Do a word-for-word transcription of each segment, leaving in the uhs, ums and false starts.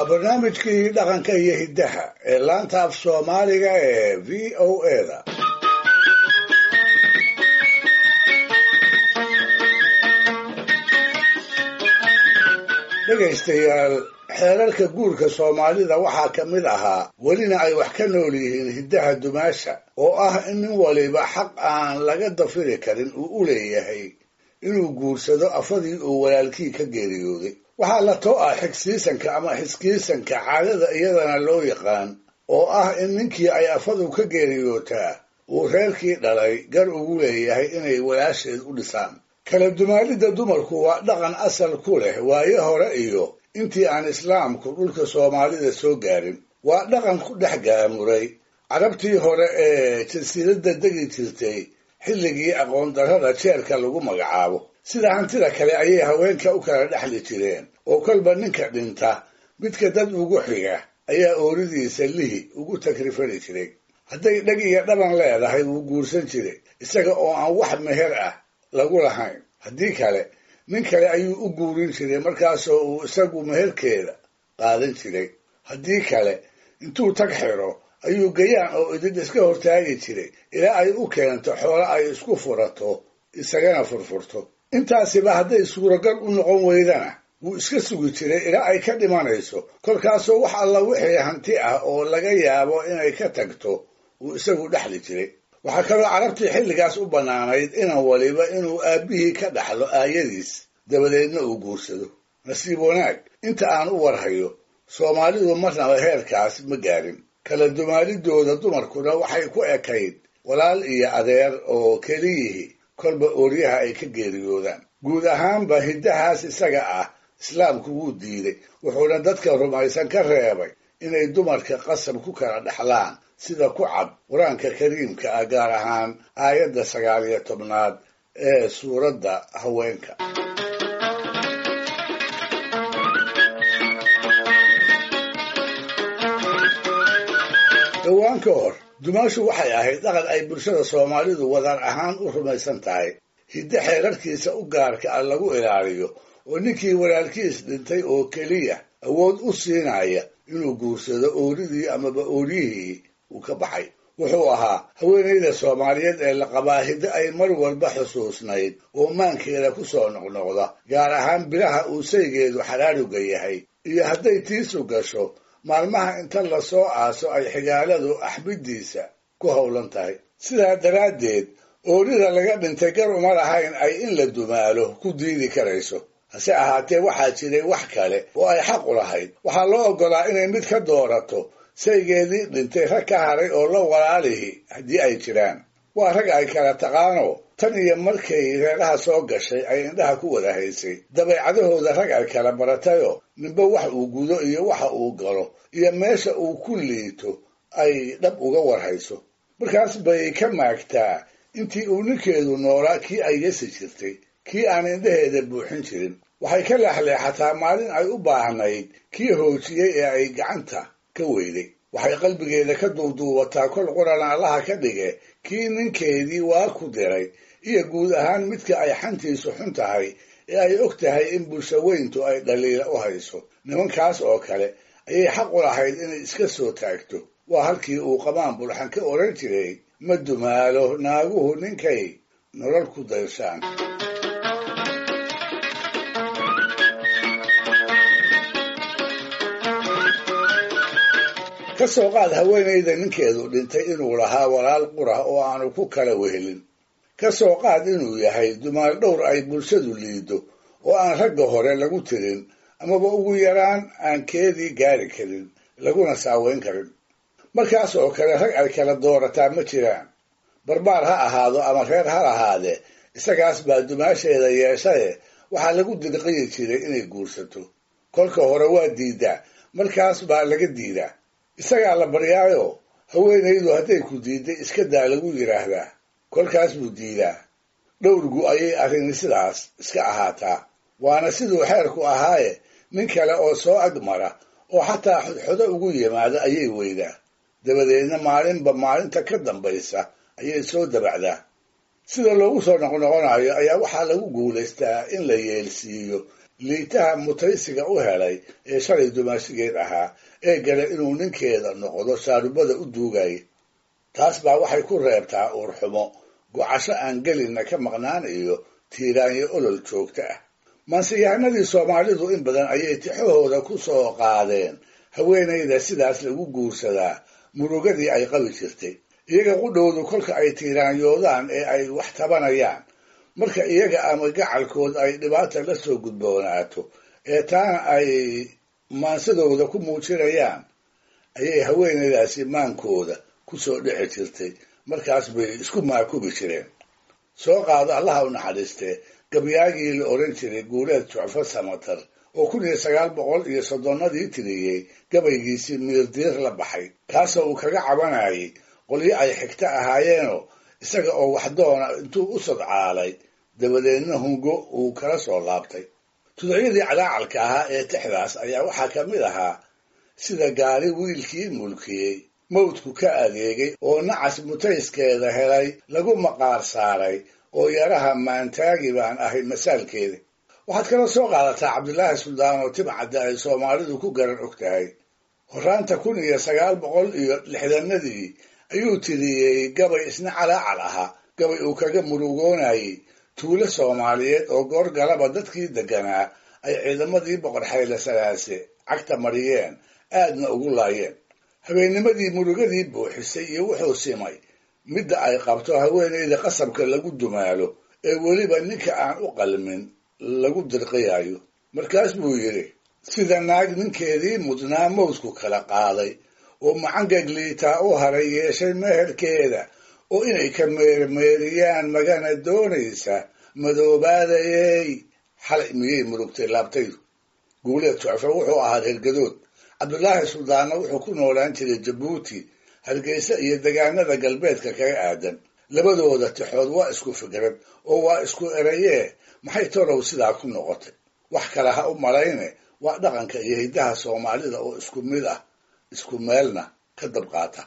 barnaamijkii dhaqanka iyo hiddaha ee laanta af soomaaliga ee v o eda dhegaystayaal xeerarka guurka soomaalida waxaa ka mid ahaa welina ay wax ka nool yihiin hiddaha dumaasha oo ah in nin waliba xaq aan laga dafiri karin uu u leeyahay inuu guursado afadii uu walaalkii ka geeriyooday waxaa la too ah xigsiisanka ama xiskiisanka caadada iyadana loo yaqaan oo ah in ninkii ay afadu ka geeriyootaa uu reerkii dhalay gar ugu leeyahay inay walaasheed u dhisaan kala dumaalidda dumarku waa dhaqan asal ku leh waayo hore iyo intii aan islaamku dhulka soomaalida soo gaarin waa dhaqan ku dhex gaamuray carabtii hore ee jasiiradda degi jirtay xilligii aqoon darrada jeerka lagu magacaabo sida hantida kale ayay haweenka u kala dhexli jireen oo kolba ninka dhinta midka dad ugu xiga ayaa ooridiisa lihi ugu takrifani jiray hadday dheg iyo dhaban leedahay wuu guursan jiray isaga oo aan wax meher ah lagu lahayn haddii kale nin kale ayuu u guurin jiray markaasoo uu isagu meherkeeda qaadan jiray haddii kale intuu tag xiro ayuu gayaan oo idin iska hortaagi jiray ilaa ay u keento xoolo ay isku furato isagana furfurto intaasiba hadday suuragal u noqon weydana wuu iska sugi jiray ilaa ay ka dhimanayso kolkaasoo wax alla wixii hanti ah oo laga yaabo inay ka tagto wuu isagu dhexli jiray waxaa kaloo carabtii xilligaas u bannaanayd inan waliba inuu aabbihii ka dhaxlo aayadiis dabadeedna uu guursado nasiib wanaag inta aan u warhayo soomaalidu marnaba heerkaas ma gaarin kala dumaalidooda dumarkuna waxay ku ekayd walaal iyo adeer oo keliyihii kolba ooryaha ay ka geeriyoodaan guud ahaanba hiddahaas isaga ah islaamku wuu diiday wuxuuna dadka rumaysan ka reebay inay dumarka qasab ku kala dhexlaan sida ku cad qur-aanka kariimka ah gaar ahaan aayadda sagaal iyo tobnaad ee suuradda haweenka dhowaan ka hor dumaashu waxay ahayd dhaqan ay bulshada soomaalidu wadaan ahaan u rumaysan tahay hidde xeerarkiisa u gaarka ah lagu ilaaliyo oo ninkii walaalkiis dhintay oo keliya awood u siinaya inuu guursado ooridii amaba ooryihii uu ka baxay wuxuu ahaa haweenayda soomaaliyeed ee la qabaa hidde ay mar walba xusuusnayd oo maankeeda ku soo noqnoqda gaar ahaan bilaha uu saygeedu xadhaadhuga yahay iyo hadday tiisu gasho maalmaha inta lasoo aaso ay xigaaladu axbiddiisa ku howlan tahay sidaa daraaddeed oorida laga dhintay gar uma lahayn ay in la dumaalo ku diidi karayso hase ahaatee waxaa jiray wax kale oo ay xaq u lahayd waxaa loo oggolaa inay mid ka doorato saygeedii dhintay rag ka haray oo la walaalihi haddii ay jiraan waa rag ay kala taqaano tan iyo markay reeraha soo gashay ay indhaha ku wada haysay dabeecadahooda rag ay kala baratayoo ninba wax uu gudo iyo waxa uu galo iyo meesha uu ku liito ay dhab uga warhayso markaas bay ka maagtaa intii uu ninkeedu noolaa kii ay yasi jirtay kii aan indhaheeda buuxin jirin waxay ka leexleexataa maalin ay u baahnayd kii hoojiyey ee ay gacanta ka weyday waxay qalbigeeda ka duuduubataa kol qurana allaha ka dhige kii ninkeedii waa ku diray iyo guud ahaan midka ay xantiisu xun tahay ee ay og tahay in bulshaweyntu ay dhaliila u hayso nimankaas oo kale ayay xaq u lahayd inay iska soo taagto waa halkii uu qamaan bulxan ka odhan jiray ma dumaalo naaguhu ninkay nolol ku dayshaan ka soo qaad haweenayda ninkeedu dhintay inuu lahaa walaal qurah oo aanu ku kala wehelin ka soo qaad inuu yahay dumaal dhowr ay bulshadu liido oo aan ragga hore lagu tirin amaba ugu yaraan aan keedii gaari karin laguna saaweyn karin markaas oo kale rag ay kala doorataa ma jiraan barbaar ha ahaado ama reer ha lahaadee isagaas baa dumaasheeda yeeshaye waxaa lagu dirqiyi jiray inay guursato kolka hore waa diidaa markaas baa laga diidaa isagaa la baryaayo haweenaydu hadday ku diidday iska daa lagu yidhaahdaa kolkaas buu diidaa dhowrgu ayay arrini sidaas iska ahaataa waana siduu xeerku ahaaye nin kale oo soo agmara oo xataa xodxodo ugu yimaada ayay weydaa dabadeedna maalinba maalinta ka dambaysa ayay soo dabacdaa sida loogu soo noqnoqonayo ayaa waxaa lagu guulaystaa in la yeelsiiyo liitaha mutaysiga u helay ee shalay dumaashigeed ahaa ee gala inuu ninkeeda noqdo shaarubada u duugaya. taas baa waxay ku reebtaa uurxumo, gocasho aan gelinna ka maqnaan iyo tiiraanyo olol joogta ah. maansiyahanadii soomaalidu in badan ayay tixahooda ku soo qaadeen haweenayda sidaas lagu guursadaa murugadii ay qabi jirtay. iyaga qudhowdu kolka ay tiiraanyoodaan ee ay wax tabanayaan, marka iyaga ama gacalkood ay dhibaata la soo gudboonaato ee taana ay maansadooda ku muujinayaan, ayay haweenaydaasi maankooda ku soo dhici jirtay. markaas bay isku maakubi jireen. soo qaado allaha u naxariistee gabyaagii la oran jiray Guuleed Jucfo Samatar oo kun iyo sagaal boqol iyo soddonnadii tiriyey gabaygiisii miirdiir la baxay, kaasoo uu kaga cabanayay qolyo ay xigta ahaayeenoo isaga oo wax doona intuu u sodcaalay dabadeedna hungo uu kala soo laabtay. tuducyadii calaacalka ahaa ee tixdaas ayaa waxaa ka mid ahaa sida gaari wiilkii mulkiyey mawdku ka adeegay oo nacas mutayskeeda helay lagu maqaar saaray oo yaraha maantaagi baan ahay masaalkeeda. waxaad kala soo qaadataa Cabdilaahi Suldaan oo timcadda ay Soomaalidu ku garan og tahay. horraanta kun iyo sagaal boqol iyo lixdanadii ayuu tiriyey gabay isna calaacal ahaa, gabay uu kaga murugoonayay tuulo Soomaaliyeed oo goor galaba dadkii deganaa ay ciidamadii boqor Hayle Salaase cagta mariyeen, aadna ugu laayeen. habeennimadii murugadii buuxisay iyo wuxuu simay midda ay qabto haweenayda qasabka lagu dumaalo ee weliba ninka aan u qalmin lagu dirqiyayo. markaas buu yidhi, sida naag ninkeedii mudnaa mawdku kala qaaday oo macangag liitaa u haray yeeshay meherkeeda oo inay ka meermeeriyaan magana doonaysa madoobaadayey. xalay miyay murugtay laabtaydu. Guuleed Jucfo wuxuu ahaa reer Gadood. Cabdilaahi Suldaanna wuxuu ku noolaan jiray Jabuuti, Hargeysa iyo degaanada galbeedka kaga aadan. labadooda tixood waa isku fikrad oo waa isku erayee maxay torow sidaa ku noqotay. wax kale ha u malayne waa dhaqanka iyo hiddaha Soomaalida oo isku mid ah, isku meelna ka dab qaata.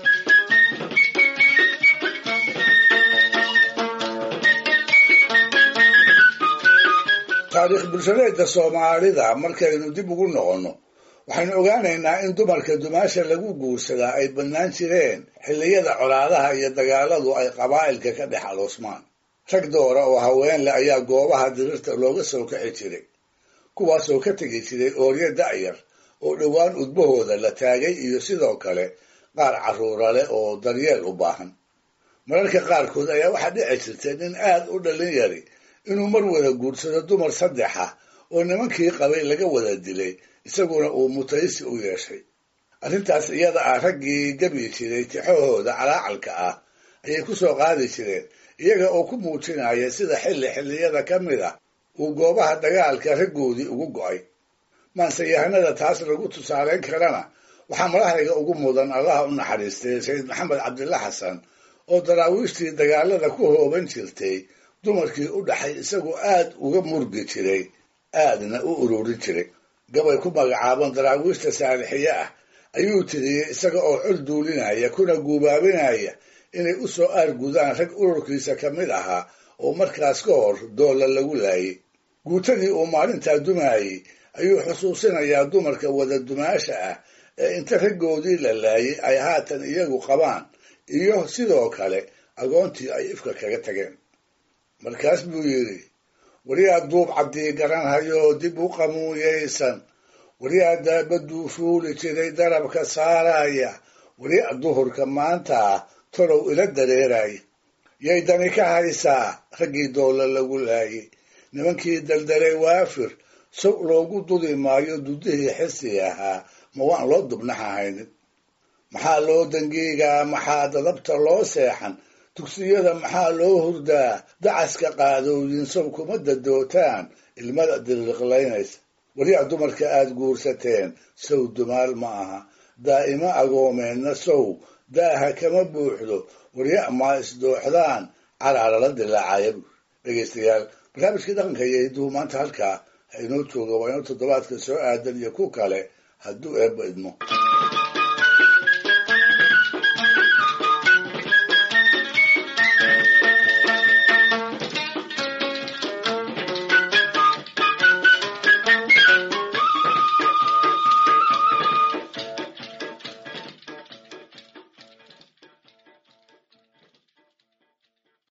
taariikh bulshadeedka Soomaalida markaynu dib ugu noqonno, waxaynu ogaanaynaa in dumarka dumaasha lagu guursadaa ay bannaan jireen xilliyada colaadaha iyo dagaaladu ay qabaa'ilka ka dhex aloosmaan. rag doora oo haween leh ayaa goobaha dirirta looga soo kici jiray, kuwaasoo ka tegi jiray ooryo da'yar oo dhowaan udbahooda la taagay iyo sidoo kale qaar carruura leh oo daryeel u baahan. mararka qaarkood ayaa waxaa dhici jirtay nin aad u dhallin yari inuu mar wada guursado dumar saddex ah oo nimankii qabay laga wada dilay, isaguna uu mutaysi u yeeshay. arrintaas iyada ah raggii gabi jiray tixahooda calaacalka ah ayay ku soo qaadi jireen, iyaga oo ku muujinaya sida xilli xilliyada ka mid ah uu goobaha dagaalka raggoodii ugu go'ay. maanseyahanada taas lagu tusaalayn karana waxaa madaxayga ugu mudan allaha u naxariistay Sayid Maxamed Cabdilla Xasan oo daraawiishtii dagaalada ku hooban jirtay dumarkii u dhaxay isagoo aad uga murgi jiray, aadna u ururin jiray. gabay ku magacaaban daraawiishta saalixiye ah ayuu tiriyey isaga oo col duulinaya kuna guubaabinaya inay u soo aargudaan rag ururkiisa ka mid ahaa oo markaas ka hor doolla lagu laayay. guutadii uu maalintaa dumaayey ayuu xusuusinayaa dumarka wada dumaasha ah ee inta raggoodii la laayay ay haatan iyagu qabaan, iyo sidoo kale agoontii ay ifka kaga tageen. markaas buu yidhi, waryaa duub cabdii garanhayo dib u qamuuyaysan, waryaa daabaduu fuuli jiray darabka saaraya, waryaa duhurka maanta tolow ila dareeraya. yay dani ka haysaa raggii doolla lagu laayay, nimankii daldaray waafir sow loogu dudi maayo dudihii xisi ahaa, ma waan loo dubnaxahaynin. maxaa loo dangiigaa, maxaa dadabta loo seexan, tugsiyada maxaa loo hurdaa, dacaska qaadooyin sow kuma dadootaan ilmada diriqlaynaysa. waryaa dumarka aad guursateen sow dumaal ma aha, daa'ima agoomeenna sow daaha kama buuxdo, warya maa isdooxdaan calaala la dilaacaya. dhegaystayaal, barnaamijkii dhaqanka iyo hidduhu maanta halkaa ha inoo jooga. waa inuu toddobaadka soo aadan iyo ku kale hadduu eebba idmo.